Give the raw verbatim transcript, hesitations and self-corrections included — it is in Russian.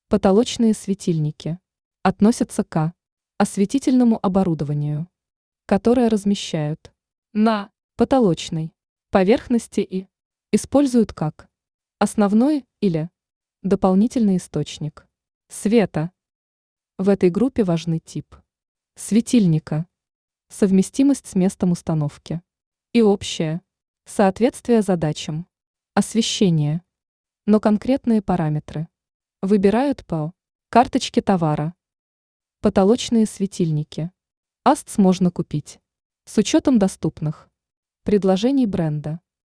Потолочные светильники относятся к осветительному оборудованию, которое размещают на потолочной поверхности и используют как основной или дополнительный источник света. В этой группе важны тип светильника, совместимость с местом установки и общее соответствие задачам освещения, но конкретные параметры выбирают по карточке товара. Потолочные светильники АСТС можно купить с учетом доступных предложений бренда.